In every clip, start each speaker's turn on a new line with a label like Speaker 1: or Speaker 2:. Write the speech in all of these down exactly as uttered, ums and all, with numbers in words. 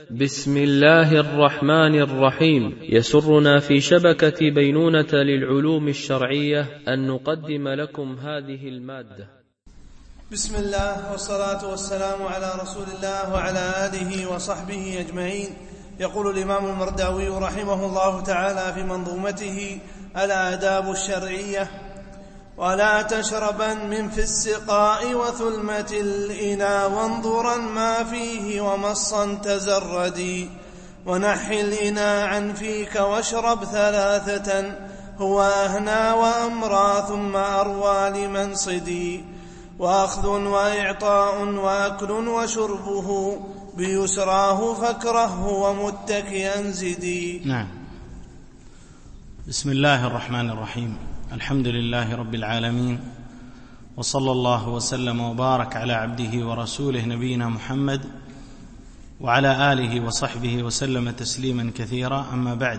Speaker 1: بسم الله الرحمن الرحيم. يسرنا في شبكة بينونة للعلوم الشرعية أن نقدم لكم هذه المادة.
Speaker 2: بسم الله والصلاة والسلام على رسول الله وعلى آله وصحبه أجمعين. يقول الإمام المرداوي رحمه الله تعالى في منظومته الآداب الشرعية: ولا تشربن من في السقاء وثلمة الإناء وانظرا ما فيه ومصا تزردي، ونحي الإناء عن فيك واشرب ثلاثة هو أهنى وأمرى ثم أروى لمن صدي، وأخذ وإعطاء وأكل وشربه بيسراه فاكره ومتكئا زدي.
Speaker 3: نعم. بسم الله الرحمن الرحيم. الحمد لله رب العالمين، وصلى الله وسلم وبارك على عبده ورسوله نبينا محمد وعلى آله وصحبه وسلم تسليما كثيرا. أما بعد،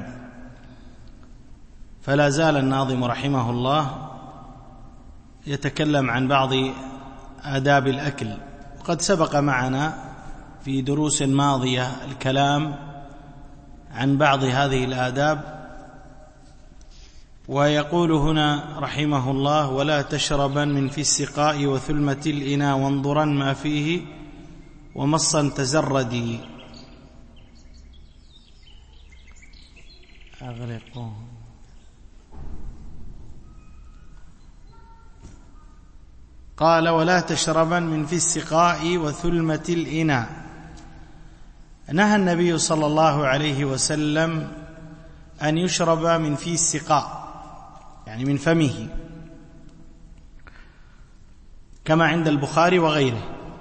Speaker 3: فلا زال الناظم رحمه الله يتكلم عن بعض آداب الأكل، وقد سبق معنا في دروس ماضية الكلام عن بعض هذه الآداب. ويقول هنا رحمه الله: ولا تشربن من في السقاء وثلمة الإناء وانظرا ما فيه ومصا تزردي. أغلقه. قال: ولا تشربن من في السقاء وثلمة الإناء. نهى النبي صلى الله عليه وسلم أن يشرب من في السقاء، يعني من فمه، كما عند البخاري وغيره.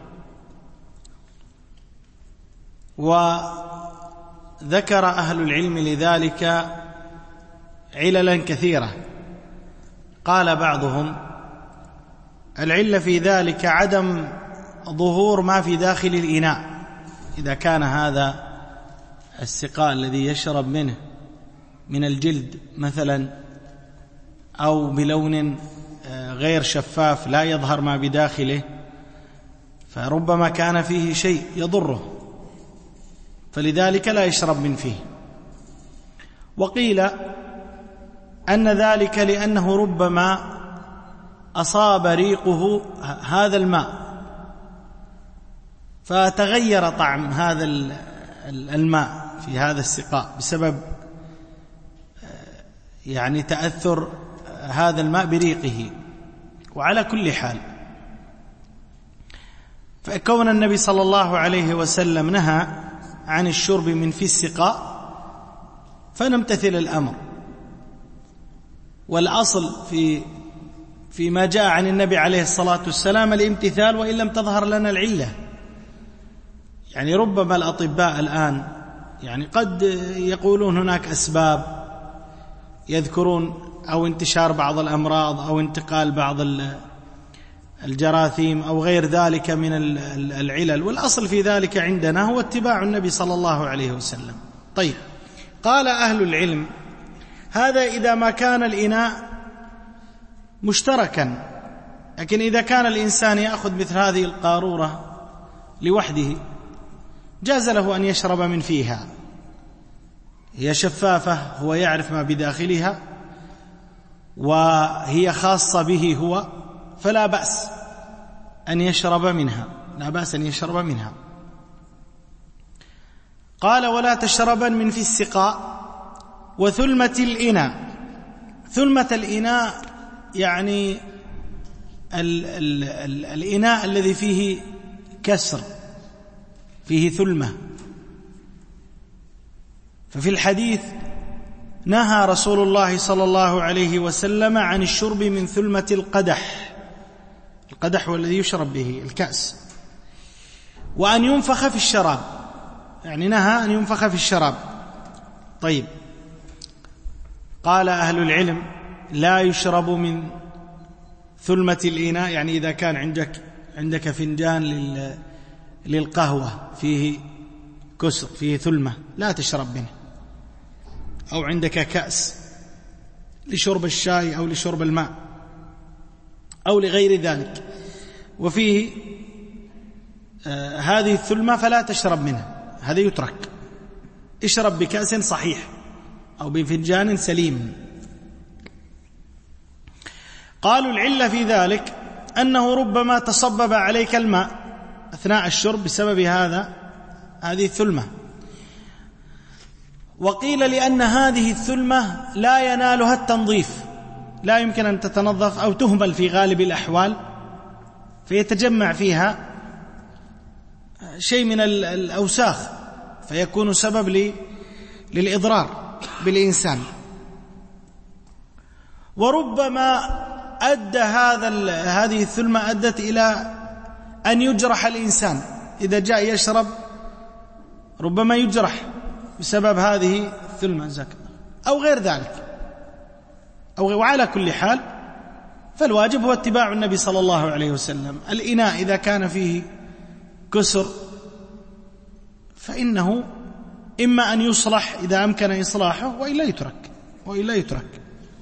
Speaker 3: وذكر أهل العلم لذلك عللا كثيرة. قال بعضهم: العلة في ذلك عدم ظهور ما في داخل الإناء، إذا كان هذا السقاء الذي يشرب منه من الجلد مثلا، أو بلون غير شفاف لا يظهر ما بداخله، فربما كان فيه شيء يضره، فلذلك لا يشرب من فيه. وقيل أن ذلك لأنه ربما أصاب ريقه هذا الماء فتغير طعم هذا الماء في هذا السقاء بسبب يعني تأثر هذا الماء بريقه. وعلى كل حال، فكون النبي صلى الله عليه وسلم نهى عن الشرب من في السقاء فنمتثل الأمر. والأصل في فيما جاء عن النبي عليه الصلاة والسلام الامتثال، وإن لم تظهر لنا العلة. يعني ربما الأطباء الآن يعني قد يقولون هناك أسباب، يذكرون أو انتشار بعض الأمراض أو انتقال بعض الجراثيم أو غير ذلك من العلل، والأصل في ذلك عندنا هو اتباع النبي صلى الله عليه وسلم. طيب، قال أهل العلم: هذا إذا ما كان الإناء مشتركا، لكن إذا كان الإنسان يأخذ مثل هذه القارورة لوحده جاز له أن يشرب من فيها، هي شفافة، هو يعرف ما بداخلها وهي خاصة به هو، فلا بأس أن يشرب منها، لا بأس أن يشرب منها. قال: ولا تشربن من في السقاء وثلمة الإناء. ثلمة الإناء يعني ال ال ال الإناء الذي فيه كسر، فيه ثلمة. ففي الحديث: نهى رسول الله صلى الله عليه وسلم عن الشرب من ثلمة القدح. القدح هو الذي يشرب به الكأس. وأن ينفخ في الشراب، يعني نهى أن ينفخ في الشراب. طيب، قال أهل العلم: لا يشرب من ثلمة الإناء، يعني إذا كان عندك عندك فنجان للقهوة فيه كسر، فيه ثلمة، لا تشرب منه. أو عندك كأس لشرب الشاي أو لشرب الماء أو لغير ذلك وفيه آه هذه الثلمة، فلا تشرب منها، هذا يترك. اشرب بكأس صحيح أو بفنجان سليم. قالوا العلة في ذلك أنه ربما تصبب عليك الماء أثناء الشرب بسبب هذا هذه الثلمة. وقيل لأن هذه الثلمة لا ينالها التنظيف، لا يمكن أن تتنظف أو تهمل في غالب الأحوال، فيتجمع فيها شيء من الأوساخ فيكون سبب للإضرار بالإنسان. وربما أدى هذا هذه الثلمة أدت إلى أن يجرح الإنسان إذا جاء يشرب، ربما يجرح بسبب هذه الثلمة أو غير ذلك أو غير. وعلى كل حال فالواجب هو اتباع النبي صلى الله عليه وسلم. الإناء إذا كان فيه كسر فإنه إما أن يصلح إذا أمكن إصلاحه وإلا يترك وإلا يترك.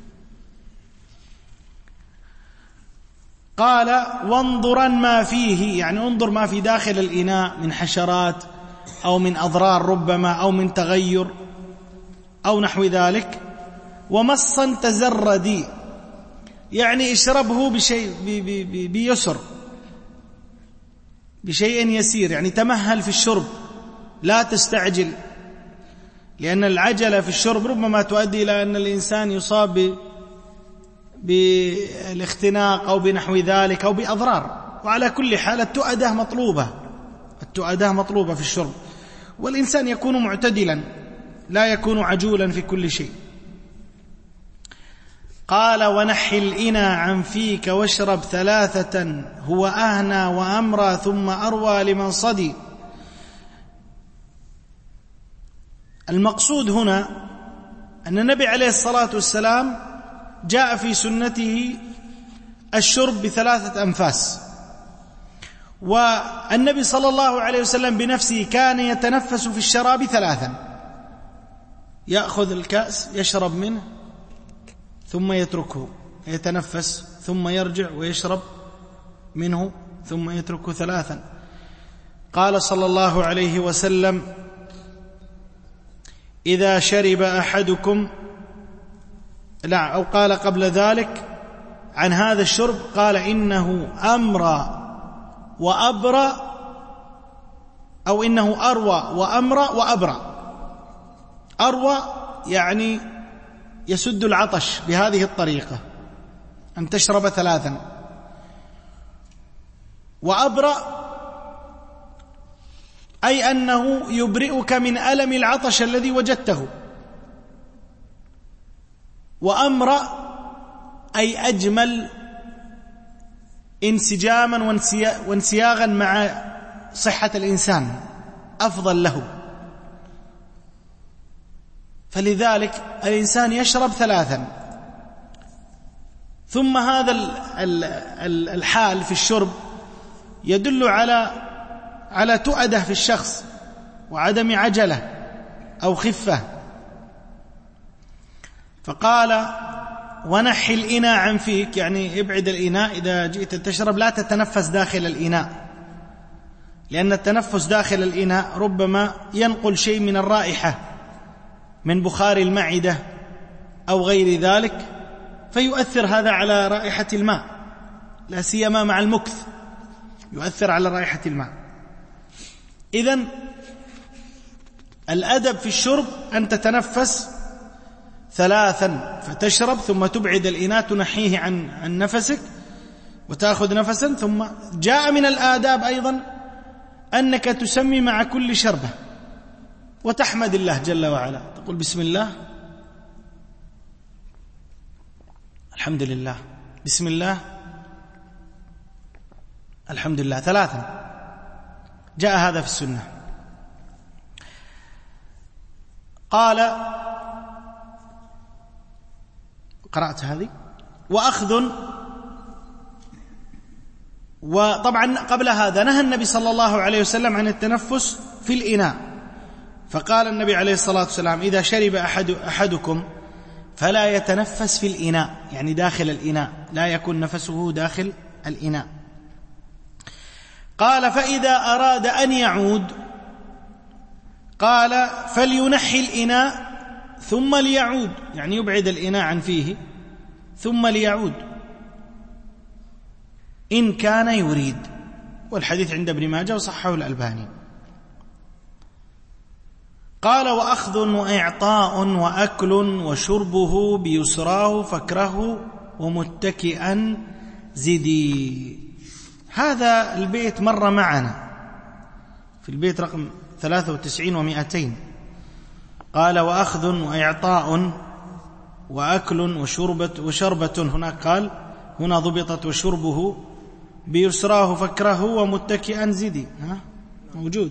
Speaker 3: قال وانظرا ما فيه، يعني انظر ما في داخل الإناء من حشرات أو من أضرار ربما أو من تغير أو نحو ذلك. ومصا تزردي، يعني اشربه بشيء بيسر بشيء يسير، يعني تمهل في الشرب لا تستعجل، لأن العجلة في الشرب ربما تؤدي إلى أن الإنسان يصاب بالاختناق أو بنحو ذلك أو بأضرار. وعلى كل حال التؤدة مطلوبة التؤدة مطلوبة في الشرب، والإنسان يكون معتدلا لا يكون عجولا في كل شيء. قال ونحي الإنى عن فيك واشرب ثلاثة هو أهنى وأمرى ثم أروى لمن صدي. المقصود هنا أن النبي عليه الصلاة والسلام جاء في سنته الشرب بثلاثة أنفاس، والنبي صلى الله عليه وسلم بنفسه كان يتنفس في الشراب ثلاثا، يأخذ الكأس يشرب منه ثم يتركه يتنفس ثم يرجع ويشرب منه ثم يتركه ثلاثا. قال صلى الله عليه وسلم إذا شرب أحدكم، لا أو قال قبل ذلك عن هذا الشرب قال إنه أمرى وأبرى، أو إنه أروى وأمرى وأبرى. أروى يعني يسد العطش بهذه الطريقة أن تشرب ثلاثا، وأبرى أي أنه يبرئك من ألم العطش الذي وجدته، وأمرى أي أجمل انسجاما وانسياغا مع صحة الإنسان، أفضل له. فلذلك الإنسان يشرب ثلاثا، ثم هذا الحال في الشرب يدل على على تؤدة في الشخص وعدم عجلة أو خفة. فقال ونحي الإناء عن فيك، يعني ابعد الإناء إذا جئت تشرب، لا تتنفس داخل الإناء، لأن التنفس داخل الإناء ربما ينقل شيء من الرائحة من بخار المعدة أو غير ذلك، فيؤثر هذا على رائحة الماء، لا سيما مع المكث يؤثر على رائحة الماء. إذن الأدب في الشرب أن تتنفس ثلاثا، فتشرب ثم تبعد الإناء تنحيه عن عن نفسك وتأخذ نفسا. ثم جاء من الآداب أيضا أنك تسمي مع كل شربة وتحمد الله جل وعلا، تقول بسم الله الحمد لله بسم الله الحمد لله ثلاثا، جاء هذا في السنة. قال قرأت هذه وأخذ. وطبعا قبل هذا نهى النبي صلى الله عليه وسلم عن التنفس في الإناء، فقال النبي عليه الصلاة والسلام إذا شرب أحد أحدكم فلا يتنفس في الإناء، يعني داخل الإناء، لا يكون نفسه داخل الإناء. قال فإذا أراد أن يعود قال فلينحي الإناء ثم ليعود، يعني يبعد الإناء عن فيه ثم ليعود إن كان يريد. والحديث عند ابن ماجه وصححه الألباني. قال وأخذ وإعطاء وأكل وشربه بيسراه فكره ومتكئا زدي. هذا البيت مر معنا في البيت رقم ثلاثة وتسعين ومئتين. قال وأخذ وإعطاء وأكل وشربة, وشربة هناك قال هنا ضبطت وشربه بيسراه فكره ومتكئا زدي. ها موجود،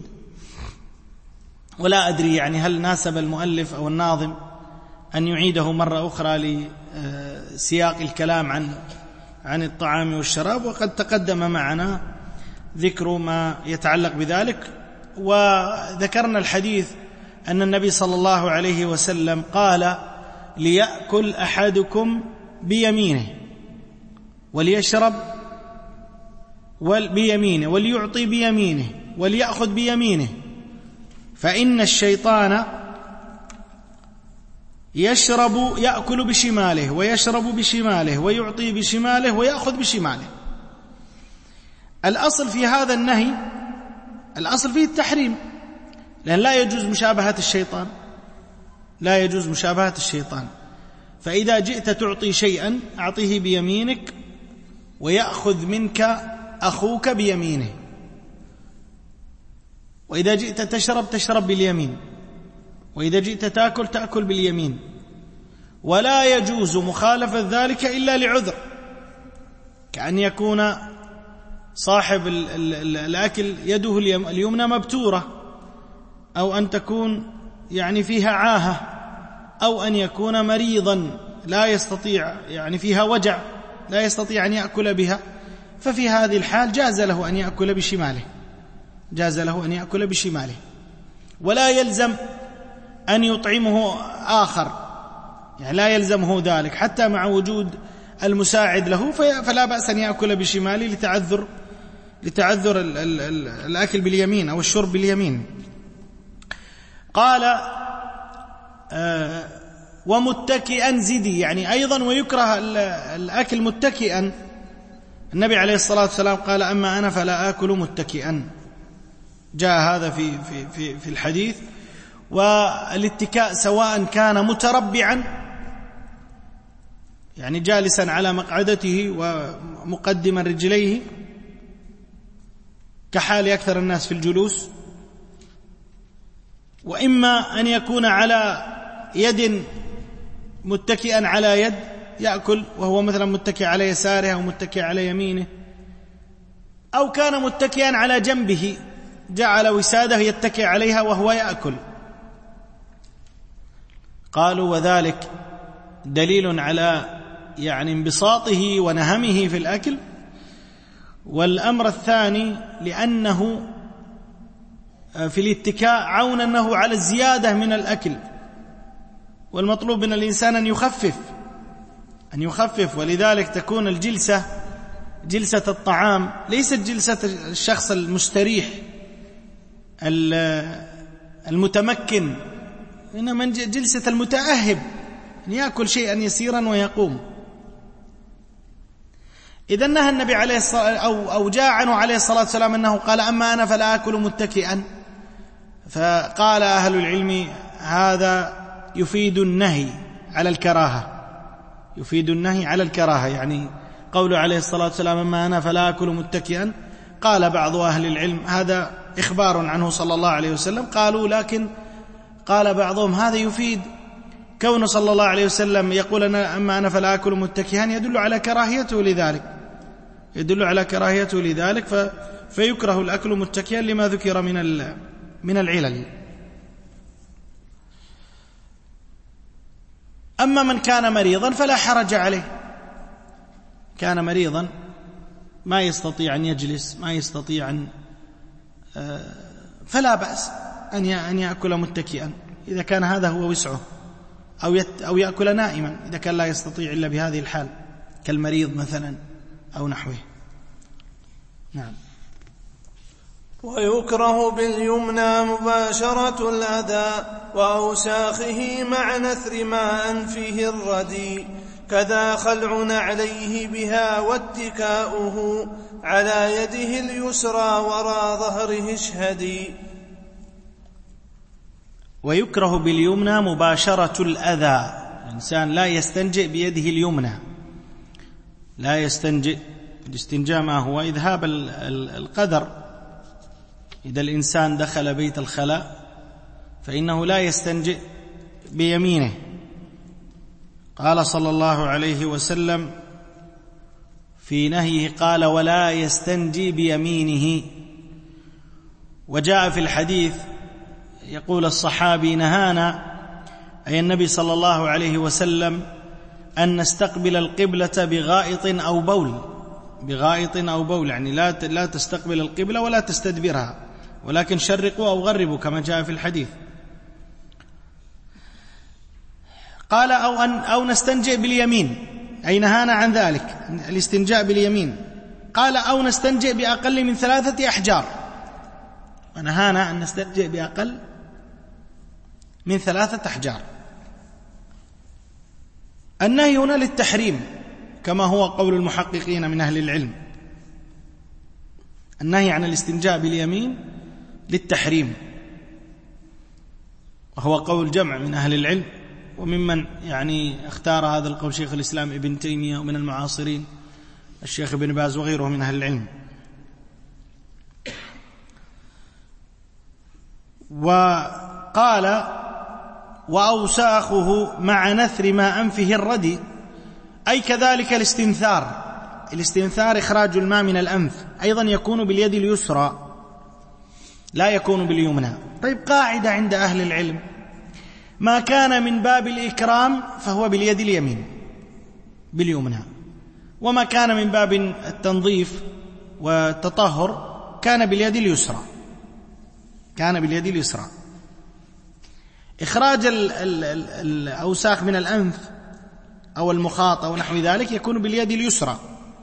Speaker 3: ولا أدري يعني هل ناسب المؤلف أو الناظم أن يعيده مرة أخرى لسياق الكلام عن عن الطعام والشراب، وقد تقدم معنا ذكر ما يتعلق بذلك. وذكرنا الحديث أن النبي صلى الله عليه وسلم قال ليأكل أحدكم بيمينه وليشرب بيمينه وليعطي بيمينه وليأخذ بيمينه، فإن الشيطان يشرب يأكل بشماله ويشرب بشماله ويعطي بشماله ويأخذ بشماله. الأصل في هذا النهي، الأصل فيه التحريم، لأن لا يجوز مشابهة الشيطان، لا يجوز مشابهة الشيطان. فإذا جئت تعطي شيئا أعطيه بيمينك ويأخذ منك أخوك بيمينه، وإذا جئت تشرب تشرب باليمين، وإذا جئت تأكل تأكل باليمين. ولا يجوز مخالفة ذلك إلا لعذر، كأن يكون صاحب الأكل يده اليمنى مبتورة، أو أن تكون يعني فيها عاهة، أو أن يكون مريضا لا يستطيع يعني فيها وجع لا يستطيع أن يأكل بها، ففي هذه الحال جاز له أن يأكل بشماله، جاز له أن يأكل بشماله، ولا يلزم أن يطعمه آخر، يعني لا يلزمه ذلك حتى مع وجود المساعد له، فلا بأس أن يأكل بشماله لتعذر لتعذر ال ال ال الأكل باليمين أو الشرب باليمين. قال آه ومتكئا زدي، يعني أيضا ويكره الأكل متكئا. النبي عليه الصلاة والسلام قال أما أنا فلا آكل متكئا، جاء هذا في, في, في, في الحديث. والاتكاء سواء كان متربعا يعني جالسا على مقعدته ومقدما رجليه كحال أكثر الناس في الجلوس، وإما أن يكون على يد متكئا على يد يأكل وهو مثلا متكئ على يساره أو متكئ على يمينه، أو كان متكئا على جنبه جعل وساده يتكئ عليها وهو يأكل. قالوا وذلك دليل على يعني انبساطه ونهمه في الأكل. والأمر الثاني لأنه في الاتكاء عون أنه على الزيادة من الأكل، والمطلوب من الإنسان أن يخفف أن يخفف ولذلك تكون الجلسة جلسة الطعام ليست جلسة الشخص المستريح المتمكن، إنما جلسة المتأهب أن يأكل شيئا يسيرا ويقوم. إذا نهى النبي عليه الصلاة أو, أو جاء عنه عليه الصلاة والسلام أنه قال أما أنا فلا آكل متكئا، فقال أهل العلم هذا يفيد النهي على الكراهة، يفيد النهي على الكراهة، يعني قوله عليه الصلاة والسلام أما أنا فلا آكل متكئا، قال بعض أهل العلم هذا إخبار عنه صلى الله عليه وسلم، قالوا لكن قال بعضهم هذا يفيد كون صلى الله عليه وسلم يقول أنا أما أنا فلا آكل متكئا يدل على كراهيته لذلك، يدل على كراهيته لذلك ف فيكره الأكل متكئا لما ذكر من من العلل. أما من كان مريضا فلا حرج عليه، كان مريضا ما يستطيع أن يجلس ما يستطيع أن فلا بأس أن أن يأكل متكئا إذا كان هذا هو وسعه، أو أو يأكل نائما إذا كان لا يستطيع إلا بهذه الحال كالمريض مثلا أو نحوه. نعم.
Speaker 2: ويكره باليمنى مباشرة الأذى وأوساخه مع نثر ما أنفه الردي، كذا خلع نعليه بها واتكاؤه على يده اليسرى وراء ظهره اشهدي.
Speaker 3: ويكره باليمنى مباشرة الأذى، الإنسان لا يستنجئ بيده اليمنى، لا يستنجئ. الاستنجاء ما هو؟ إذهاب القذر. إذا الإنسان دخل بيت الخلاء فإنه لا يستنجئ بيمينه. قال صلى الله عليه وسلم في نهيه قال: ولا يستنجي بيمينه. وجاء في الحديث يقول الصحابي: نهانا أي النبي صلى الله عليه وسلم أن نستقبل القبلة بغائط أو بول، بغائط أو بول يعني لا لا تستقبل القبلة ولا تستدبرها، ولكن شرقوا أو غربوا كما جاء في الحديث. قال: أو أن أو نستنجئ باليمين، أي نهانا عن ذلك الاستنجاء باليمين. قال: أو نستنجئ بأقل من ثلاثة أحجار، ونهانا أن نستنجئ بأقل من ثلاثة أحجار. النهي هنا للتحريم كما هو قول المحققين من أهل العلم. النهي عن الاستنجاء باليمين للتحريم، وهو قول جمع من أهل العلم، وممن يعني اختار هذا القول شيخ الإسلام ابن تيمية، ومن المعاصرين الشيخ ابن باز وغيره من أهل العلم. وقال: وأوساخه مع نثر ما أنفه الردي، أي كذلك الاستنثار. الاستنثار إخراج الماء من الأنف، أيضا يكون باليد اليسرى لا يكون باليمنى. طيب، قاعدة عند أهل العلم: ما كان من باب الإكرام فهو باليد اليمين باليمنى، وما كان من باب التنظيف والتطهر كان باليد اليسرى كان باليد اليسرى. إخراج الأوساخ من الأنف أو المخاط أو نحو ذلك يكون باليد اليسرى.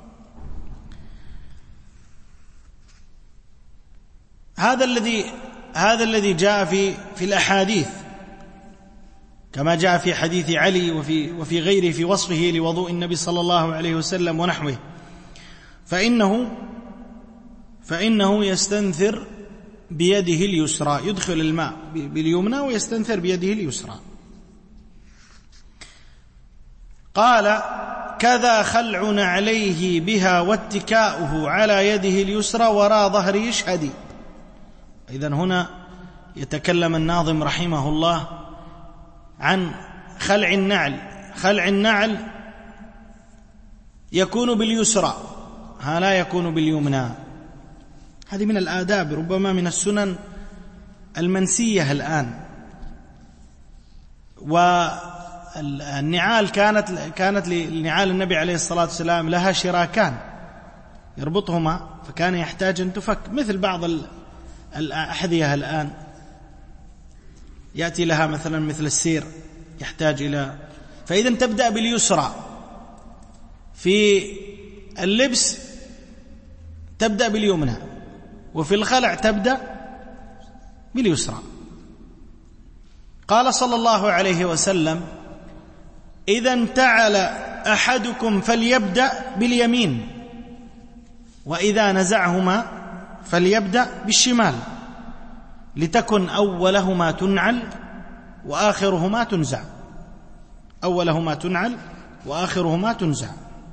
Speaker 3: هذا الذي هذا الذي جاء في في الأحاديث، كما جاء في حديث علي وفي وفي غيره في وصفه لوضوء النبي صلى الله عليه وسلم ونحوه، فإنه فإنه يستنثر بيده اليسرى، يدخل الماء باليمنى ويستنثر بيده اليسرى. قال: كذا خلع نعليه بها واتكاؤه على يده اليسرى وراء ظهره يشهدي. إذن هنا يتكلم الناظم رحمه الله عن خلع النعل. خلع النعل يكون باليسرى، ها لا يكون باليمنى. هذه من الآداب، ربما من السنن المنسية الآن. والنعال كانت كانت لنعال النبي عليه الصلاة والسلام لها شراكان يربطهما، فكان يحتاج أن تفك، مثل بعض الأحذية الآن يأتي لها مثلا مثل السير يحتاج إلى، فإذا تبدأ باليسرى. في اللبس تبدأ باليمنى، وفي الخلع تبدأ باليسرى. قال صلى الله عليه وسلم: إذا انتعل أحدكم فليبدأ باليمين، وإذا نزعهما فليبدأ بالشمال، لتكن أولهما تنعل وآخرهما تنزع. أولهما تنعل وآخرهما تنزع.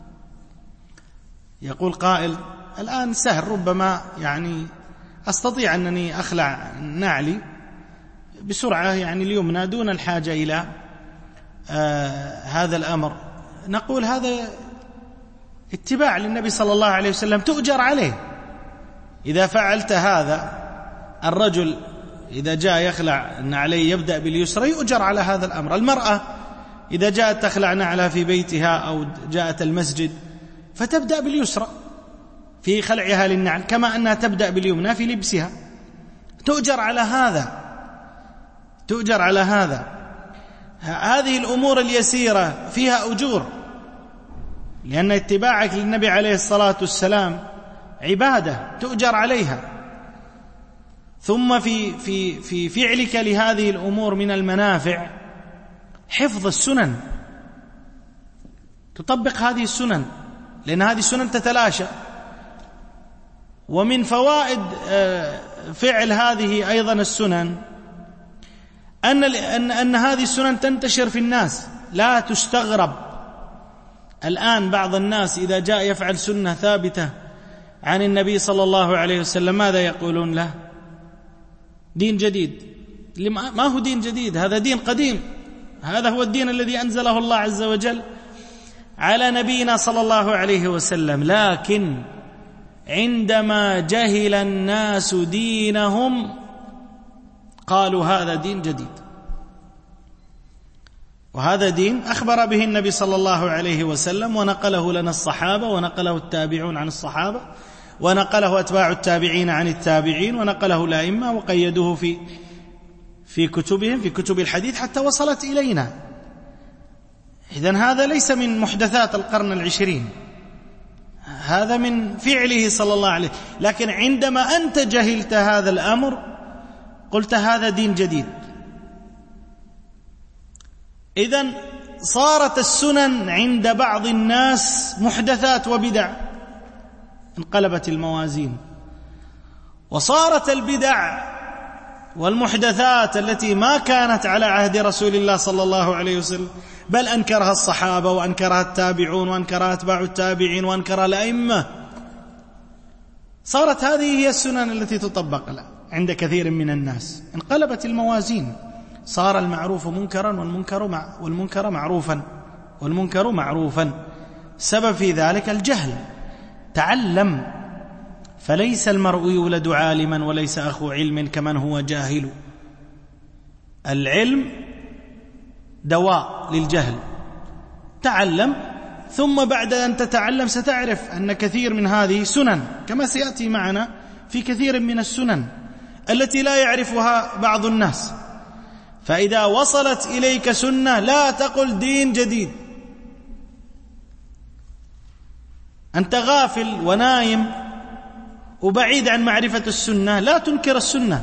Speaker 3: يقول قائل: الآن سهل، ربما يعني أستطيع أنني أخلع نعلي بسرعة يعني اليمنى دون الحاجة إلى آه هذا الأمر. نقول هذا اتباع للنبي صلى الله عليه وسلم، تؤجر عليه. إذا فعلت هذا، الرجل إذا جاء يخلع نعليه يبدأ باليسرى، يؤجر على هذا الأمر. المرأة إذا جاءت تخلع نعلها في بيتها أو جاءت المسجد فتبدأ باليسرى في خلعها للنعل، كما أنها تبدأ باليمنى في لبسها، تؤجر على هذا تؤجر على هذا. هذه الأمور اليسيرة فيها أجور، لأن اتباعك للنبي عليه الصلاة والسلام عبادة تؤجر عليها. ثم في في في فعلك لهذه الأمور من المنافع حفظ السنن، تطبق هذه السنن، لأن هذه السنن تتلاشى. ومن فوائد فعل هذه أيضا السنن أن أن أن هذه السنن تنتشر في الناس، لا تستغرب. الآن بعض الناس إذا جاء يفعل سنة ثابتة عن النبي صلى الله عليه وسلم ماذا يقولون له؟ دين جديد. ما هو دين جديد، هذا دين قديم، هذا هو الدين الذي أنزله الله عز وجل على نبينا صلى الله عليه وسلم. لكن عندما جهل الناس دينهم قالوا هذا دين جديد، وهذا دين أخبر به النبي صلى الله عليه وسلم، ونقله لنا الصحابة، ونقله التابعون عن الصحابة، ونقله أتباع التابعين عن التابعين، ونقله الأئمة وقيدوه في في كتبهم، في كتب الحديث، حتى وصلت إلينا. إذن هذا ليس من محدثات القرن العشرين، هذا من فعله صلى الله عليه وسلم. لكن عندما أنت جهلت هذا الأمر قلت هذا دين جديد. إذن صارت السنن عند بعض الناس محدثات وبدع، انقلبت الموازين، وصارت البدع والمحدثات التي ما كانت على عهد رسول الله صلى الله عليه وسلم، بل أنكرها الصحابة وأنكرها التابعون وأنكرها أتباع التابعين وأنكرها الأئمة، صارت هذه هي السنن التي تطبق عند كثير من الناس. انقلبت الموازين، صار المعروف منكرا والمنكر مع والمنكر معروفا والمنكر معروفا. سبب في ذلك الجهل. تعلم، فليس المرء يولد عالما وليس أخو علم كمن هو جاهل. العلم دواء للجهل. تعلم، ثم بعد أن تتعلم ستعرف أن كثير من هذه سنن، كما سيأتي معنا في كثير من السنن التي لا يعرفها بعض الناس. فإذا وصلت إليك سنة لا تقل دين جديد، أنت غافل ونايم وبعيد عن معرفة السنة، لا تنكر السنة،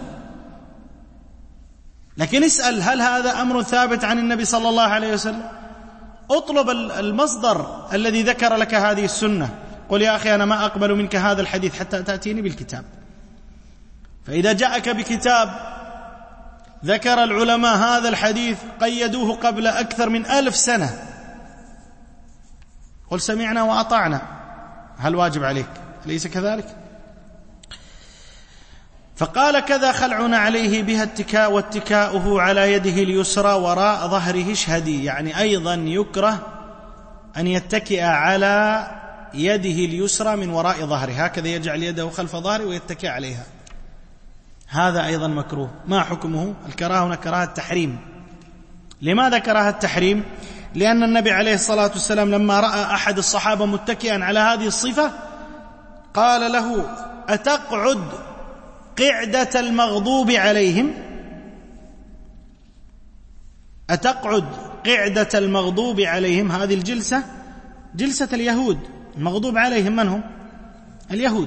Speaker 3: لكن اسأل هل هذا أمر ثابت عن النبي صلى الله عليه وسلم؟ اطلب المصدر الذي ذكر لك هذه السنة، قل يا أخي أنا ما أقبل منك هذا الحديث حتى تأتيني بالكتاب. فإذا جاءك بكتاب ذكر العلماء هذا الحديث قيدوه قبل أكثر من ألف سنة، قل سمعنا وأطعنا، هل واجب عليك؟ ليس كذلك. فقال كذا خلعنا عليه بها اتكاء، واتكاؤه على يده اليسرى وراء ظهره اشهدي. يعني أيضا يكره أن يتكئ على يده اليسرى من وراء ظهره، هكذا يجعل يده خلف ظهره ويتكئ عليها، هذا أيضا مكروه. ما حكمه؟ الكراهة هنا كراهة التحريم. لماذا كراهة التحريم؟ لأن النبي عليه الصلاة والسلام لما رأى أحد الصحابة متكئا على هذه الصفة قال له أتقعد قعدة المغضوب عليهم؟ أتقعد قعدة المغضوب عليهم؟ هذه الجلسة جلسة اليهود، المغضوب عليهم من هم؟ اليهود.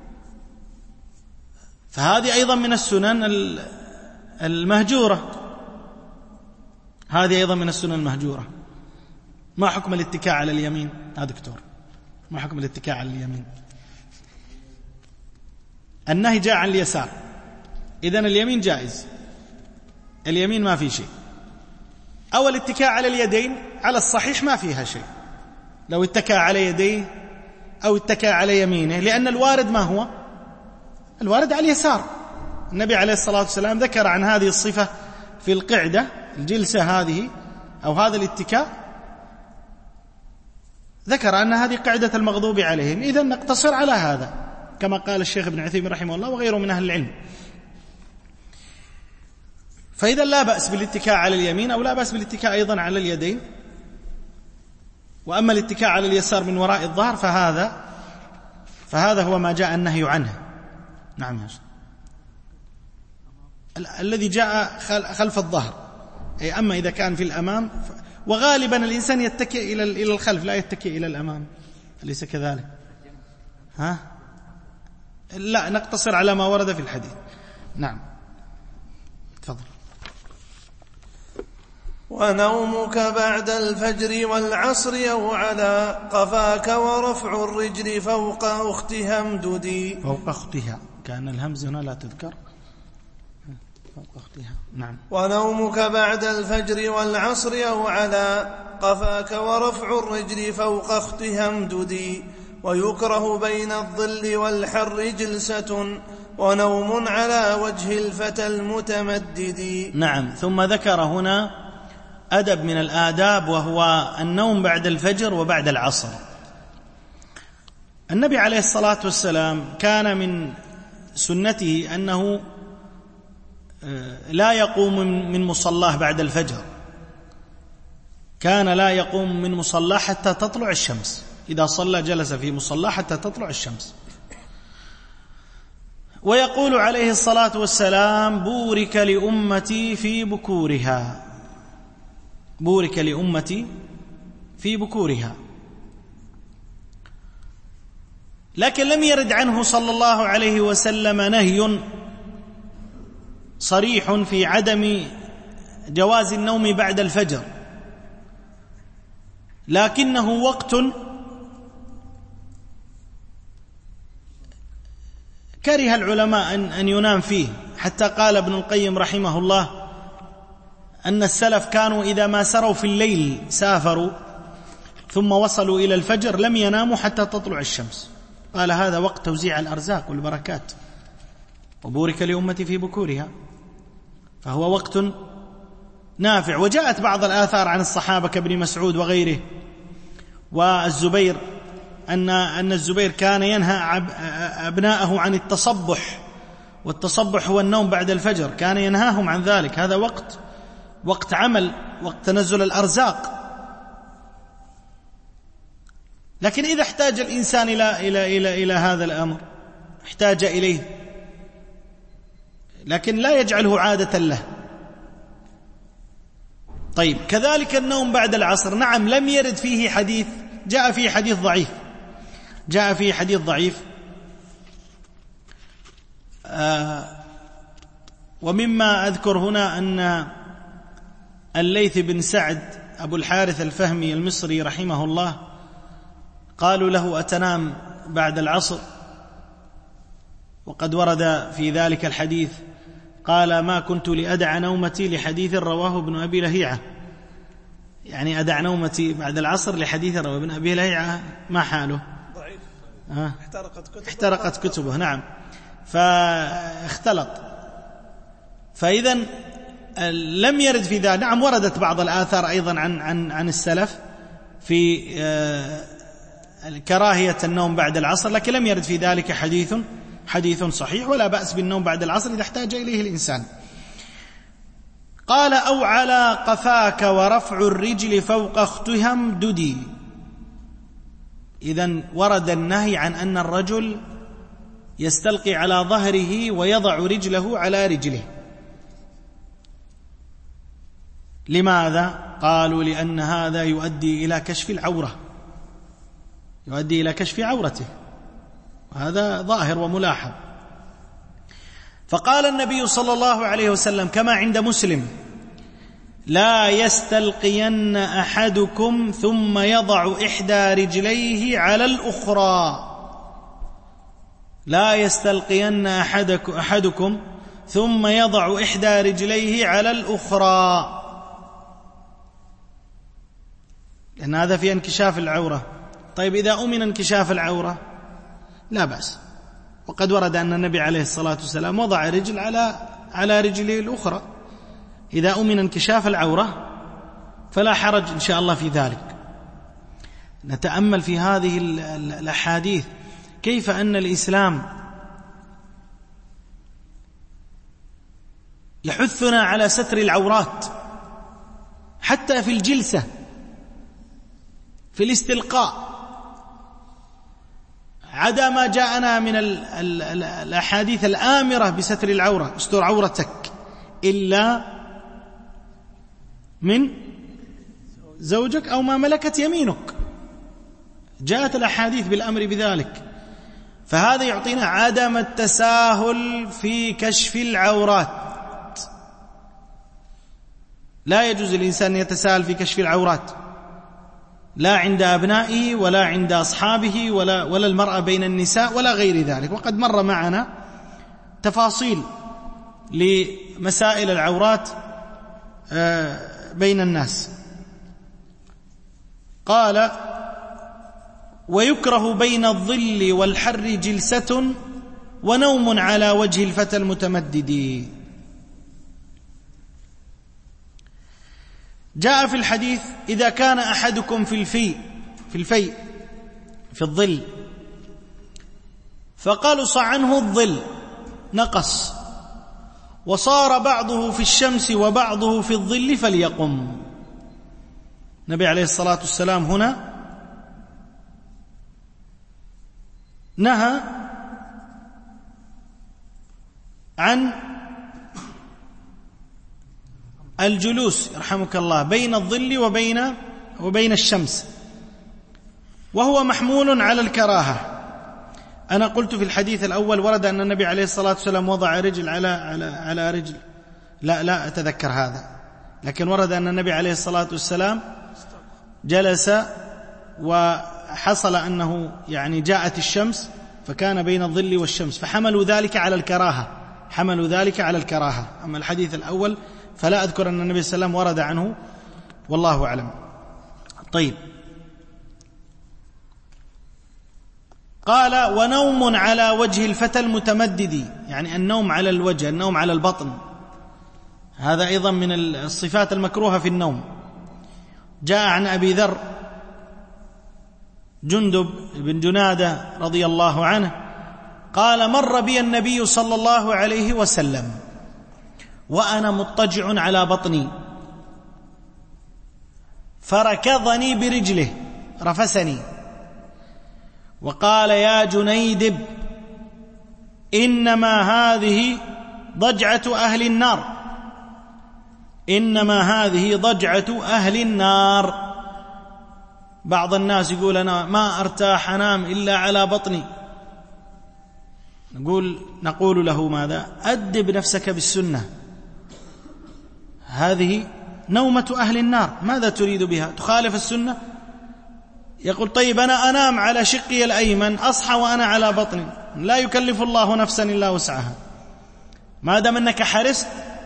Speaker 3: فهذه أيضا من السنن المهجورة، هذه أيضا من السنن المهجورة. ما حكم الاتكاء على اليمين؟ يا دكتور، ما حكم الاتكاء على اليمين؟ النهي جاء عن اليسار، إذن اليمين جائز، اليمين ما في شيء. أو الاتكاء على اليدين على الصحيح ما فيها شيء، لو اتكى على يديه أو اتكى على يمينه، لأن الوارد ما هو؟ الوارد على اليسار. النبي عليه الصلاة والسلام ذكر عن هذه الصفة في القعدة، الجلسة هذه أو هذا الاتكاء، ذكر أن هذه قعدة المغضوب عليهم، إذن نقتصر على هذا كما قال الشيخ ابن عثيمين رحمه الله وغيره من أهل العلم. فإذا لا بأس بالاتكاء على اليمين أو لا بأس بالاتكاء أيضا على اليدين. وأما الاتكاء على اليسار من وراء الظهر فهذا فهذا هو ما جاء النهي عنه. نعم يا شيخ. الذي جاء خلف الظهر، أي أما إذا كان في الأمام ف... وغالبا الإنسان يتكئ إلى إلى الخلف لا يتكئ إلى الأمام، أليس كذلك؟ ها؟ لا، نقتصر على ما ورد في الحديث. نعم تفضل.
Speaker 2: ونومك بعد الفجر والعصر أو على قفاك ورفع الرجل فوق أختها امددي.
Speaker 3: فوق أختها، كان الهمز هنا لا تذكر. فوق أختها. نعم.
Speaker 2: ونومك بعد الفجر والعصر أو على قفاك ورفع الرجل فوق أختها امددي. ويكره بين الظل والحر جلسة ونوم على وجه الفتى المتمدد.
Speaker 3: نعم. ثم ذكر هنا أدب من الآداب وهو النوم بعد الفجر وبعد العصر. النبي عليه الصلاة والسلام كان من سنته أنه لا يقوم من مصلاه بعد الفجر، كان لا يقوم من مصلاه حتى تطلع الشمس، إذا صلى جلس في مصلاه حتى تطلع الشمس. ويقول عليه الصلاة والسلام: بورك لأمتي في بكورها، بورك لأمتي في بكورها. لكن لم يرد عنه صلى الله عليه وسلم نهي صريح في عدم جواز النوم بعد الفجر، لكنه وقت كره العلماء أن ينام فيه، حتى قال ابن القيم رحمه الله أن السلف كانوا إذا ما سروا في الليل سافروا ثم وصلوا إلى الفجر لم يناموا حتى تطلع الشمس، قال هذا وقت توزيع الأرزاق والبركات. وبورك لأمتي في بكورها، فهو وقت نافع. وجاءت بعض الآثار عن الصحابة كابن مسعود وغيره والزبير أن أن الزبير كان ينهى أبناءه عن التصبح، والتصبح هو النوم بعد الفجر، كان ينهاهم عن ذلك. هذا وقت وقت عمل، وقت تنزل الأرزاق. لكن إذا احتاج الإنسان إلى إلى إلى إلى هذا الأمر احتاج إليه، لكن لا يجعله عادة له. طيب، كذلك النوم بعد العصر، نعم لم يرد فيه حديث، جاء فيه حديث ضعيف، جاء فيه حديث ضعيف آه ومما أذكر هنا أن الليث بن سعد أبو الحارث الفهمي المصري رحمه الله قالوا له: أتنام بعد العصر؟ وقد ورد في ذلك الحديث، قال: ما كنت لأدع نومتي لحديث رواه ابن أبي لهيعة. يعني أدع نومتي بعد العصر لحديث رواه ابن أبي لهيعة، ما حاله؟
Speaker 2: ضعيف.
Speaker 3: آه.
Speaker 2: احترقت كتبه
Speaker 3: احترقت كتبه. نعم، فاختلط. فإذن لم يرد في ذلك. نعم، وردت بعض الآثار أيضا عن عن عن السلف في كراهية النوم بعد العصر، لكن لم يرد في ذلك حديث حديث صحيح. ولا بأس بالنوم بعد العصر إذا احتاج إليه الإنسان. قال: أو على قفاك ورفع الرجل فوق اختها امددي. إذن ورد النهي عن أن الرجل يستلقي على ظهره ويضع رجله على رجله. لماذا؟ قالوا: لأن هذا يؤدي إلى كشف العورة، يؤدي إلى كشف عورته، وهذا ظاهر وملاحظ. فقال النبي صلى الله عليه وسلم كما عند مسلم: لا يستلقين أحدكم ثم يضع إحدى رجليه على الأخرى. لا يستلقين أحدكم ثم يضع إحدى رجليه على الأخرى، لأن هذا في انكشاف العورة. طيب، إذا أمن انكشاف العورة لا بأس. وقد ورد أن النبي عليه الصلاة والسلام وضع رجل على على رجله الأخرى. إذا أمن انكشاف العورة فلا حرج إن شاء الله في ذلك. نتأمل في هذه الأحاديث كيف أن الإسلام يحثنا على ستر العورات حتى في الجلسة، في الاستلقاء، عدا ما جاءنا من الأحاديث الآمرة بستر العورة: استر عورتك إلا من زوجك أو ما ملكت يمينك. جاءت الأحاديث بالأمر بذلك. فهذا يعطينا عدم التساهل في كشف العورات. لا يجوز الإنسان أن يتساهل في كشف العورات، لا عند أبنائه ولا عند أصحابه ولا, ولا المرأة بين النساء ولا غير ذلك. وقد مر معنا تفاصيل لمسائل العورات بين الناس. قال: ويكره بين الظل والحر جلسة ونوم على وجه الفتى المتمدد. جاء في الحديث: إذا كان أحدكم في الفي في الفي في الظل فقلص عنه الظل نقص، وصار بعضه في الشمس وبعضه في الظل فليقم. النبي عليه الصلاة والسلام هنا نهى عن الجلوس يرحمك الله بين الظل وبين وبين الشمس، وهو محمول على الكراهة. أنا قلت في الحديث الأول ورد أن النبي عليه الصلاة والسلام وضع رجل على على على رجل، لا لا أتذكر هذا، لكن ورد أن النبي عليه الصلاة والسلام جلس وحصل أنه يعني جاءت الشمس فكان بين الظل والشمس، فحملوا ذلك على الكراهة، حملوا ذلك على الكراهة. أما الحديث الأول فلا أذكر أن النبي صلى الله عليه وسلم ورد عنه، والله أعلم. طيب، قال: ونوم على وجه الفتى المتمدد، يعني النوم على الوجه، النوم على البطن، هذا أيضا من الصفات المكروهة في النوم. جاء عن أبي ذر جندب بن جنادة رضي الله عنه قال: مر بي النبي صلى الله عليه وسلم وأنا مضطجع على بطني فركضني برجله، رفسني، وقال: يا جنيدب، إنما هذه ضجعة أهل النار، إنما هذه ضجعة أهل النار. بعض الناس يقول: أنا ما أرتاح أنام إلا على بطني. نقول نقول له: ماذا؟ أدب نفسك بالسنة، هذه نومة أهل النار، ماذا تريد بها؟ تخالف السنة؟ يقول: طيب أنا أنام على شقي الأيمن، أصحى وأنا على بطني، لا يكلف الله نفسا إلا وسعها. ما دام أنك حرصت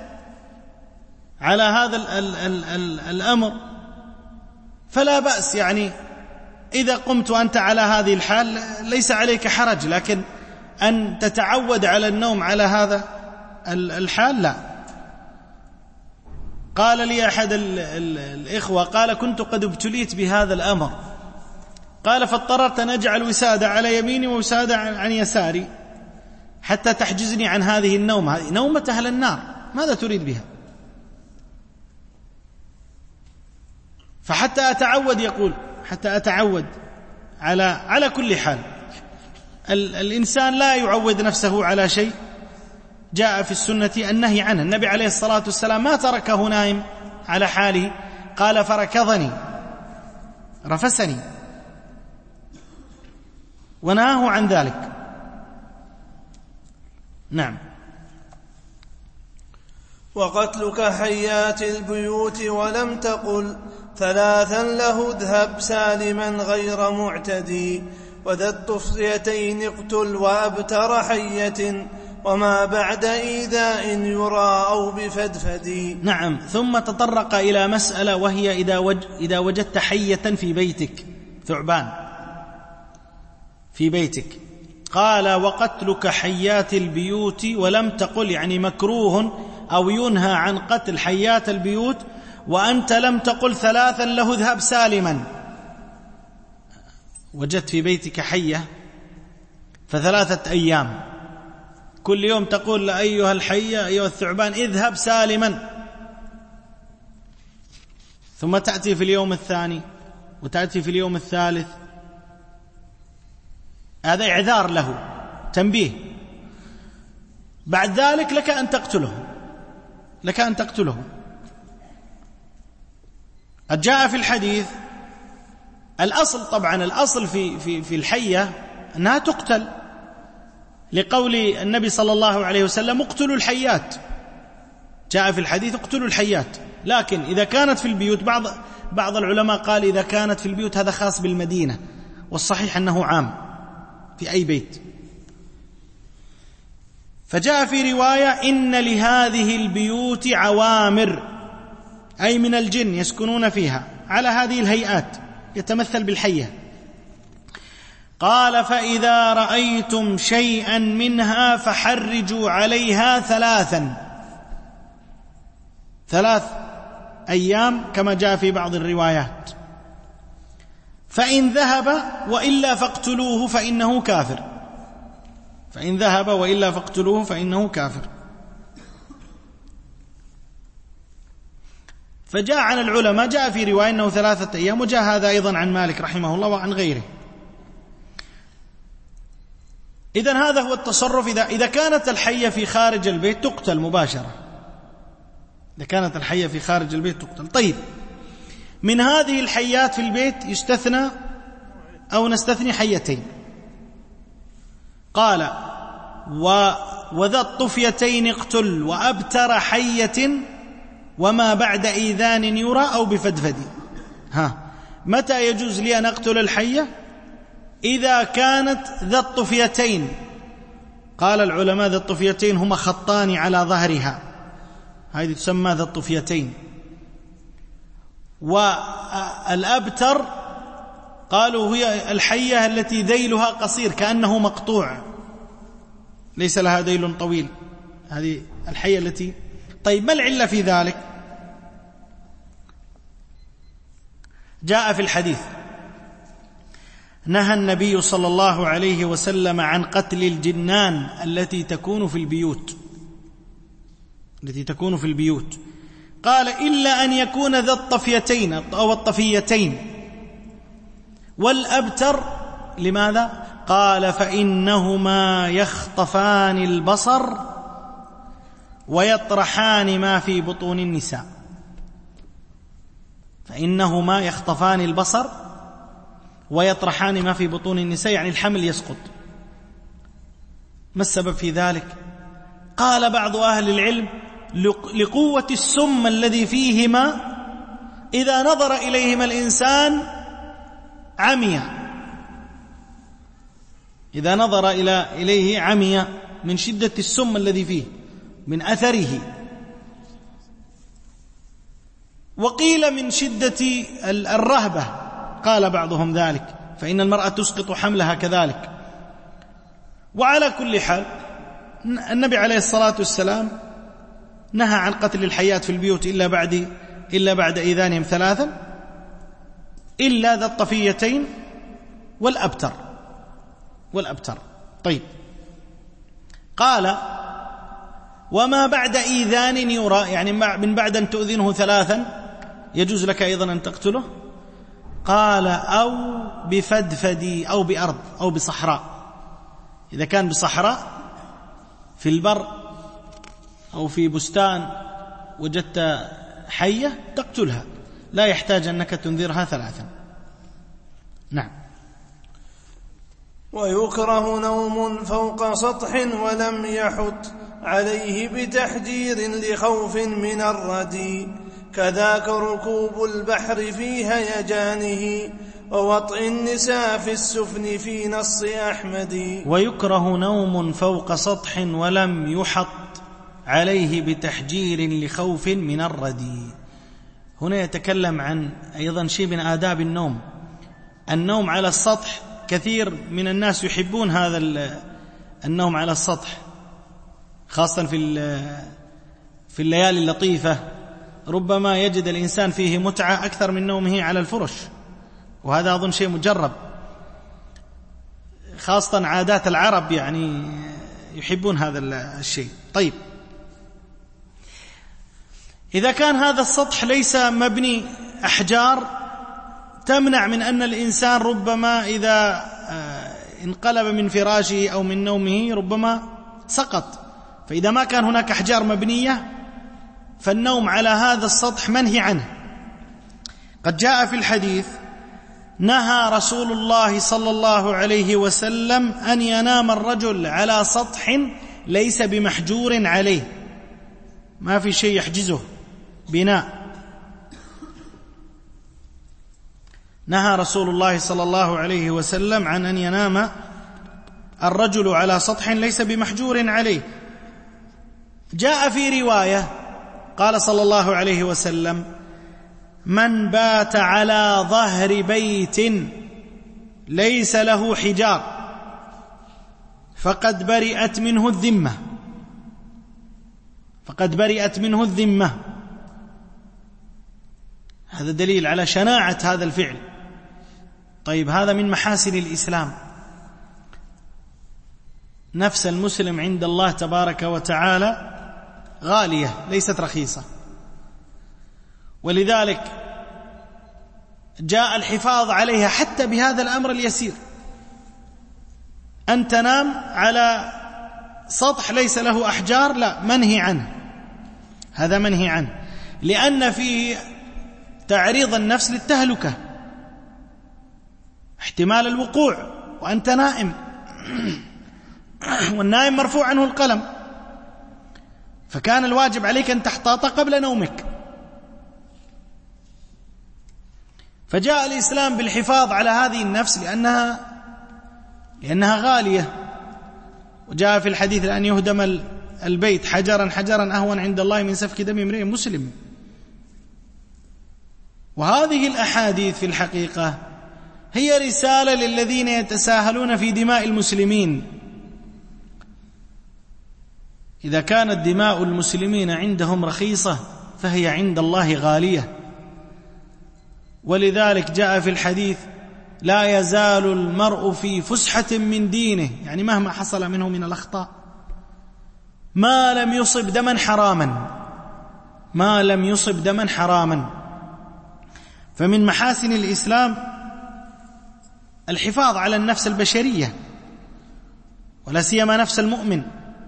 Speaker 3: على هذا ال ال ال ال الأمر فلا بأس، يعني إذا قمت وأنت على هذه الحال ليس عليك حرج، لكن أن تتعود على النوم على هذا الحال لا. قال لي أحد ال ال الإخوة، قال: كنت قد ابتليت بهذا الأمر، قال: فاضطررت أن أجعل وسادة على يميني ووسادة عن يساري حتى تحجزني عن هذه النومة، هذه نومة أهل النار، ماذا تريد بها؟ فحتى أتعود، يقول حتى أتعود على على كل حال. الإنسان لا يعود نفسه على شيء جاء في السنة النهي عنه. النبي عليه الصلاة والسلام ما تركه نائم على حاله، قال: فركضني، رفسني، ونهاه عن ذلك. نعم.
Speaker 2: وقتلك حيات البيوت ولم تقل ثلاثا له اذهب سالما غير معتدي، وذا الطفيتين اقتل وأبتر حية وما بعد إيذاء يرى أو بفدفد.
Speaker 3: نعم. ثم تطرق إلى مسألة، وهي إذا, وج إذا وجدت حية في بيتك، ثعبان في بيتك، قال: وقتلك حيات البيوت ولم تقل، يعني مكروه أو ينهى عن قتل حيات البيوت وأنت لم تقل ثلاثا له اذهب سالما. وجدت في بيتك حية فثلاثة أيام كل يوم تقول أيها الحية أيها الثعبان اذهب سالما، ثم تأتي في اليوم الثاني وتأتي في اليوم الثالث، هذا إعذار له، تنبيه. بعد ذلك لك أن تقتله، لك أن تقتله. قد جاء في الحديث الأصل، طبعا الأصل في, في, في الحية أنها تقتل، لقول النبي صلى الله عليه وسلم اقتلوا الحيات، جاء في الحديث اقتلوا الحيات. لكن إذا كانت في البيوت، بعض بعض العلماء قال إذا كانت في البيوت هذا خاص بالمدينة، والصحيح أنه عام في أي بيت. فجاء في رواية إن لهذه البيوت عوامر، أي من الجن يسكنون فيها على هذه الهيئات، يتمثل بالحية. قال فإذا رأيتم شيئا منها فحرجوا عليها ثلاثا، ثلاث أيام كما جاء في بعض الروايات. فإن ذهب وإلا فاقتلوه فإنه كافر، فإن ذهب وإلا فاقتلوه فإنه كافر. فجاء عن العلماء، جاء في رواية أنه ثلاثة أيام، وجاء هذا أيضا عن مالك رحمه الله وعن غيره. إذن هذا هو التصرف. إذا, إذا كانت الحية في خارج البيت تقتل مباشرة، إذا كانت الحية في خارج البيت تقتل. طيب، من هذه الحيات في البيت يستثنى أو نستثني حيتين. قال وذا الطفيتين اقتل وأبتر حية وما بعد إيذان يرى أو بفدفد. ها، متى يجوز لي أن أقتل الحية؟ إذا كانت ذا الطفيتين. قال العلماء ذا الطفيتين هما خطان على ظهرها، هذه تسمى ذا الطفيتين. والأبتر قالوا هي الحية التي ذيلها قصير كأنه مقطوع، ليس لها ذيل طويل، هذه الحية التي. طيب، ما العلة في ذلك؟ جاء في الحديث نهى النبي صلى الله عليه وسلم عن قتل الجنان التي تكون في البيوت، التي تكون في البيوت. قال إلا أن يكون ذا الطفيتين أو الطفيتين والأبتر. لماذا؟ قال فإنهما يخطفان البصر ويطرحان ما في بطون النساء. فإنهما يخطفان البصر ويطرحان ما في بطون النساء، يعني الحمل يسقط. ما السبب في ذلك؟ قال بعض أهل العلم لقوة السم الذي فيهما، إذا نظر إليهما الإنسان عمي، إذا نظر إلى إليه عمي من شدة السم الذي فيه من أثره. وقيل من شدة الرهبة، قال بعضهم ذلك، فإن المرأة تسقط حملها كذلك. وعلى كل حال النبي عليه الصلاة والسلام نهى عن قتل الحيات في البيوت إلا بعد إلا بعد إذانهم ثلاثا، إلا ذا الطفيتين والأبتر والأبتر. طيب، قال وما بعد إيذان يرى، يعني من بعد أن تؤذنه ثلاثا يجوز لك أيضا أن تقتله. قال أو بفدفدي، أو بأرض أو بصحراء. إذا كان بصحراء في البر أو في بستان وجدت حية تقتلها، لا يحتاج أنك تنذرها ثلاثا. نعم.
Speaker 2: ويكره نوم فوق سطح ولم يحت عليه بتحجير لخوف من الردي، كذاك ركوب البحر في هيجانه ووطئ النساء في السفن في نص أحمد.
Speaker 3: ويكره نوم فوق سطح ولم يحط عليه بتحجير لخوف من الردي. هنا يتكلم عن أيضا شيء من آداب النوم. النوم على السطح، كثير من الناس يحبون هذا النوم على السطح، خاصة في في الليالي اللطيفة، ربما يجد الإنسان فيه متعة أكثر من نومه على الفرش، وهذا أظن شيء مجرب، خاصة عادات العرب يعني يحبون هذا الشيء. طيب، إذا كان هذا السطح ليس مبني أحجار تمنع من أن الإنسان ربما إذا انقلب من فراشه أو من نومه ربما سقط، فإذا ما كان هناك أحجار مبنية فالنوم على هذا السطح منهي عنه. قد جاء في الحديث نهى رسول الله صلى الله عليه وسلم أن ينام الرجل على سطح ليس بمحجور عليه، ما في شيء يحجزه بناء. نهى رسول الله صلى الله عليه وسلم عن أن ينام الرجل على سطح ليس بمحجور عليه. جاء في رواية قال صلى الله عليه وسلم: من بات على ظهر بيت ليس له حجار فقد برئت منه الذمة، فقد برئت منه الذمة. هذا دليل على شناعة هذا الفعل. طيب، هذا من محاسن الإسلام. نفس المسلم عند الله تبارك وتعالى غالية ليست رخيصة، ولذلك جاء الحفاظ عليها حتى بهذا الأمر اليسير، أن تنام على سطح ليس له أحجار، لا، منهي عنه، هذا منهي عنه، لأن فيه تعريض النفس للتهلكة، احتمال الوقوع وأنت نائم، والنائم مرفوع عنه القلم، فكان الواجب عليك أن تحتاط قبل نومك. فجاء الإسلام بالحفاظ على هذه النفس لأنها لأنها غالية. وجاء في الحديث: لأن يهدم البيت حجرا حجرا أهون عند الله من سفك دم امرئ مسلم. وهذه الأحاديث في الحقيقة هي رسالة للذين يتساهلون في دماء المسلمين. إذا كانت دماء المسلمين عندهم رخيصة فهي عند الله غالية. ولذلك جاء في الحديث: لا يزال المرء في فسحة من دينه، يعني مهما حصل منه من الأخطاء، ما لم يصب دما حراما، ما لم يصب دما حراما. فمن محاسن الإسلام الحفاظ على النفس البشرية، ولا سيما نفس المؤمن.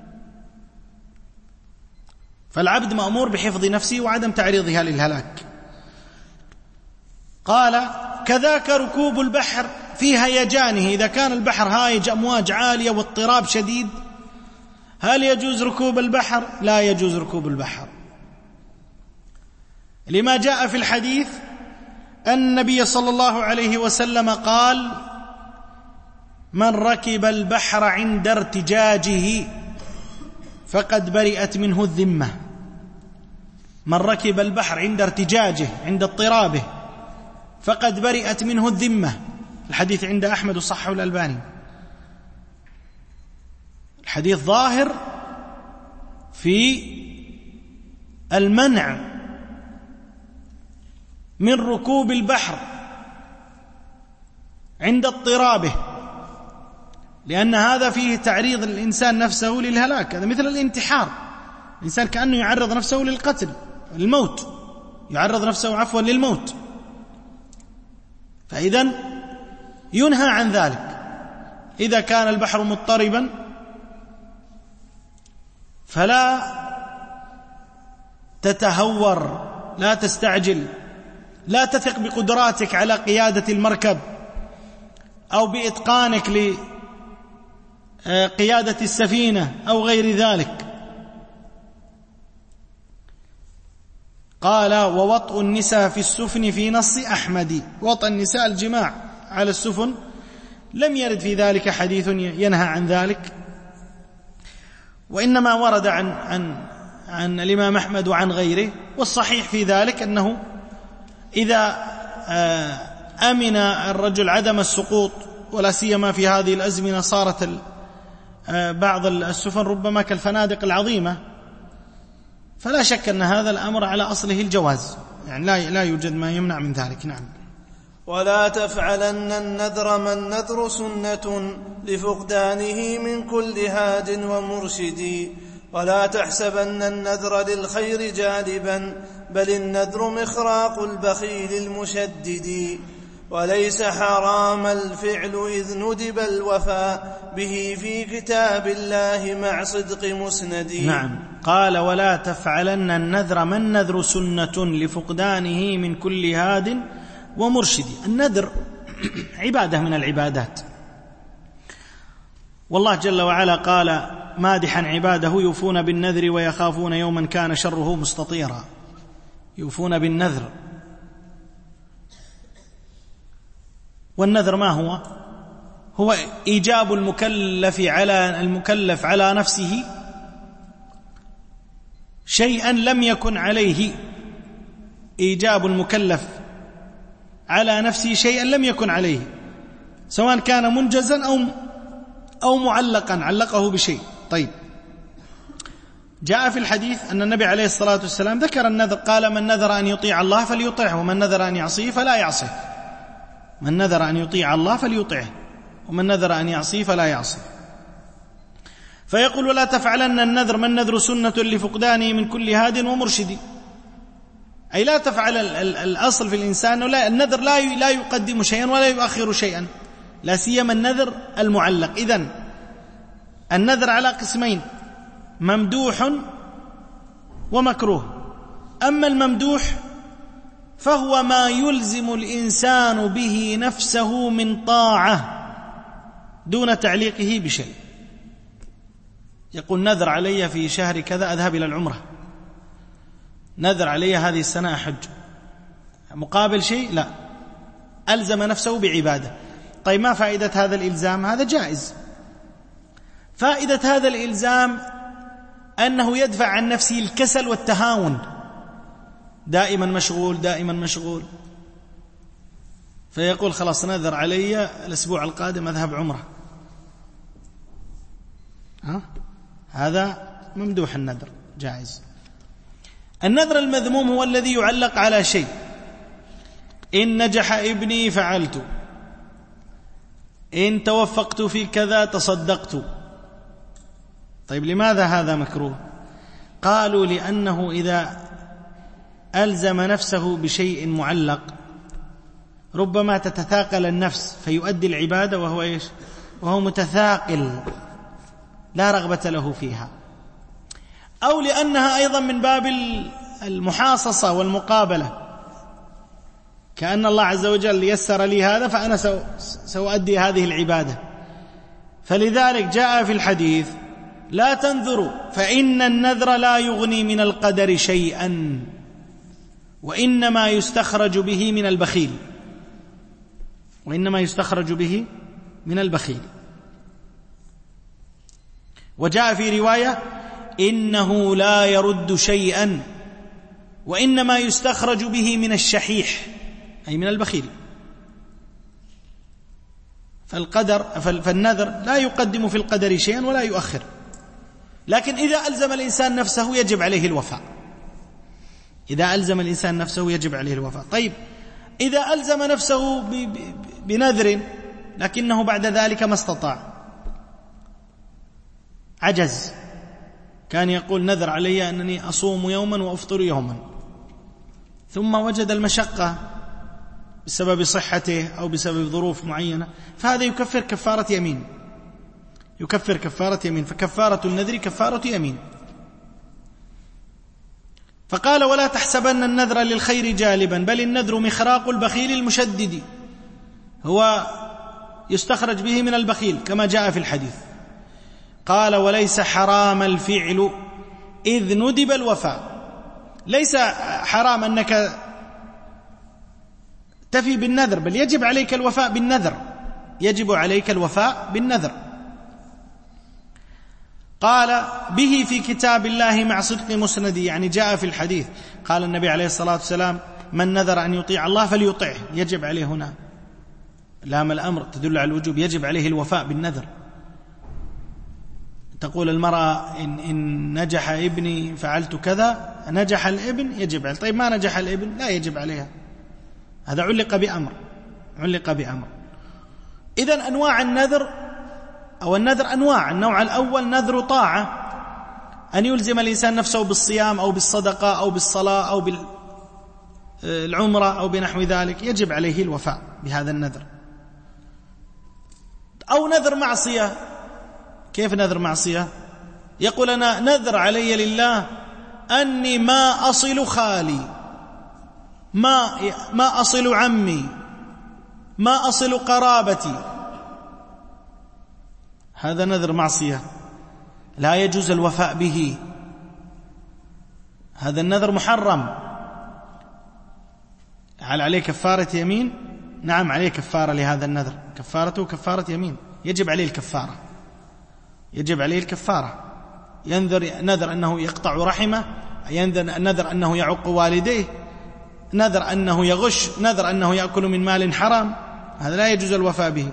Speaker 3: فالعبد مأمور بحفظ نفسه وعدم تعريضها للهلاك. قال: كذاك ركوب البحر في هيجانه، إذا كان البحر هايج أمواج عالية واضطراب شديد، هل يجوز ركوب البحر؟ لا يجوز ركوب البحر، لما جاء في الحديث أن النبي صلى الله عليه وسلم قال: من ركب البحر عند ارتجاجه فقد برئت منه الذمة. من ركب البحر عند ارتجاجه، عند اضطرابه، فقد برئت منه الذمة. الحديث عند أحمد وصححه الألباني. الحديث ظاهر في المنع من ركوب البحر عند اضطرابه، لأن هذا فيه تعريض الإنسان نفسه للهلاك. هذا مثل الانتحار، الإنسان كأنه يعرض نفسه للقتل، الموت، يعرض نفسه عفوا للموت. فإذن ينهى عن ذلك. إذا كان البحر مضطربا فلا تتهور، لا تستعجل، لا تثق بقدراتك على قيادة المركب أو بإتقانك لقيادة السفينة أو غير ذلك. قال: ووطء النساء في السفن في نص أحمد. وطء النساء الجماع على السفن، لم يرد في ذلك حديث ينهى عن ذلك، وإنما ورد عن, عن, عن الإمام أحمد وعن غيره. والصحيح في ذلك أنه إذا أمن الرجل عدم السقوط، ولا سيما في هذه الأزمنة صارت بعض السفن ربما كالفنادق العظيمة، فلا شك أن هذا الأمر على أصله الجواز، يعني لا لا يوجد ما يمنع من ذلك. نعم.
Speaker 2: ولا تفعلن النذر ما النذر سنة لفقدانه من كل هاد ومرشد، ولا تحسبن النذر للخير جالبا، بل النذر مخراق البخيل المشدد. وليس حرام الفعل إذ ندب الوفاء به في كتاب الله مع صدق مسند.
Speaker 3: نعم. قال: ولا تفعلن النذر ما النذر سنة لفقدانه من كل هاد ومرشد. النذر عبادة من العبادات. والله جل وعلا قال مادحا عباده يوفون بالنذر ويخافون يوما كان شره مستطيرا. يوفون بالنذر، والنذر ما هو؟ هو إيجاب المكلف على المكلف على نفسه شيئا لم يكن عليه، إيجاب المكلف على نفسه شيئا لم يكن عليه، سواء كان منجزا أو أو معلقا علقه بشيء. طيب، جاء في الحديث أن النبي عليه الصلاة والسلام ذكر النذر، قال من نذر أن يطيع الله فليطعه ومن نذر أن يعصيه فلا يعصيه. من نذر أن يطيع الله فليطعه ومن نذر أن يعصيه فلا يعصيه. فيقول ولا تفعلن النذر، من النذر سنة لفقدانه من كل هاد ومرشد. أي لا تفعل الأصل في الإنسان لا النذر لا لا يقدم شيئا ولا يؤخر شيئا، لا سيما النذر المعلق. إذن النذر على قسمين، ممدوح ومكروه. أما الممدوح فهو ما يلزم الإنسان به نفسه من طاعة دون تعليقه بشيء. يقول نذر علي في شهر كذا أذهب إلى العمرة، نذر علي هذه السنة أحج، مقابل شيء؟ لا، ألزم نفسه بعبادة. طيب، ما فائدة هذا الإلزام؟ هذا جائز. فائدة هذا الإلزام أنه يدفع عن نفسه الكسل والتهاون، دائما مشغول دائما مشغول، فيقول خلاص نذر علي الأسبوع القادم أذهب عمرة. ها؟ هذا ممدوح النذر، جائز. النذر المذموم هو الذي يعلق على شيء، إن نجح ابني فعلت، إن توفقت في كذا تصدقت. طيب، لماذا هذا مكروه؟ قالوا لأنه إذا ألزم نفسه بشيء معلق ربما تتثاقل النفس فيؤدي العبادة وهو إيش؟ وهو متثاقل لا رغبة له فيها، أو لأنها أيضا من باب المحاصصة والمقابلة، كأن الله عز وجل يسر لي هذا فأنا سأؤدي هذه العبادة. فلذلك جاء في الحديث لا تنذروا فإن النذر لا يغني من القدر شيئا وإنما يستخرج به من البخيل، وإنما يستخرج به من البخيل. وجاء في رواية إنه لا يرد شيئا وإنما يستخرج به من الشحيح، أي من البخيل. فالقدر فالنذر لا يقدم في القدر شيئا ولا يؤخر، لكن إذا ألزم الإنسان نفسه يجب عليه الوفاء. إذا ألزم الإنسان نفسه يجب عليه الوفاء. طيب، إذا ألزم نفسه بنذر لكنه بعد ذلك ما استطاع، عجز، كان يقول نذر علي أنني أصوم يوما وأفطر يوما، ثم وجد المشقة بسبب صحته أو بسبب ظروف معينة، فهذا يكفر كفارة يمين، يكفر كفارة يمين. فكفارة النذر كفارة يمين. فقال ولا تحسبن النذر للخير جالبا، بل النذر مخراق البخيل المشدد، هو يستخرج به من البخيل كما جاء في الحديث. قال وليس حرام الفعل إذ ندب الوفاء، ليس حرام أنك تفي بالنذر، بل يجب عليك الوفاء بالنذر، يجب عليك الوفاء بالنذر. قال به في كتاب الله مع صدق مسندي، يعني جاء في الحديث قال النبي عليه الصلاة والسلام من نذر أن يطيع الله فليطعه، يجب عليه هنا لام الأمر تدل على الوجوب، يجب عليه الوفاء بالنذر. تقول المرأة إن, إن نجح ابني فعلت كذا، نجح الابن يجب عليه. طيب، ما نجح الابن لا يجب عليها، هذا علق بأمر، علق بأمر. إذن أنواع النذر أو النذر أنواع. النوع الأول نذر طاعة، أن يلزم الإنسان نفسه بالصيام أو بالصدقة أو بالصلاة أو بالعمرة أو بنحو ذلك، يجب عليه الوفاء بهذا النذر. أو نذر معصية. كيف نذر معصية؟ يقول أنا نذر علي لله أني ما أصل خالي، ما ما أصل عمي، ما أصل قرابتي، هذا نذر معصية لا يجوز الوفاء به، هذا النذر محرم. هل عليه كفارة يمين؟ نعم عليه كفارة لهذا النذر، كفارته كفارة يمين، يجب عليه الكفارة، يجب عليه الكفارة. ينذر نذر أنه يقطع رحمه، ينذر نذر أنه يعق والديه، نذر أنه يغش، نذر أنه يأكل من مال حرام، هذا لا يجوز الوفاء به.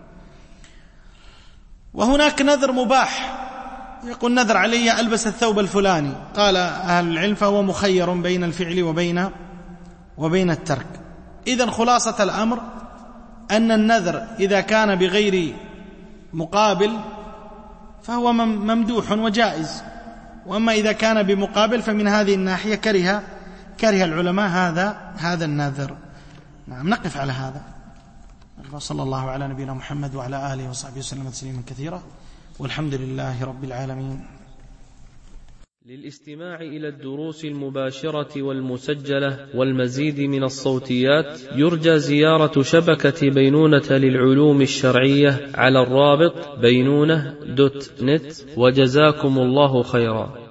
Speaker 3: وهناك نذر مباح، يقول نذر علي ألبس الثوب الفلاني، قال أهل العلم فهو مخير بين الفعل وبين وبين الترك. إذن خلاصة الأمر أن النذر إذا كان بغير مقابل فهو ممدوح وجائز، وأما إذا كان بمقابل فمن هذه الناحية كره كره العلماء هذا هذا النذر. نعم، نقف على هذا. وصلى الله على نبينا محمد وعلى آله وصحبه وسلم تسليما كثيرا، والحمد لله رب العالمين.
Speaker 1: للاستماع إلى الدروس المباشرة والمسجلة والمزيد من الصوتيات يرجى زيارة شبكة بينونة للعلوم الشرعية على الرابط بينونة دوت نت، وجزاكم الله خيرا.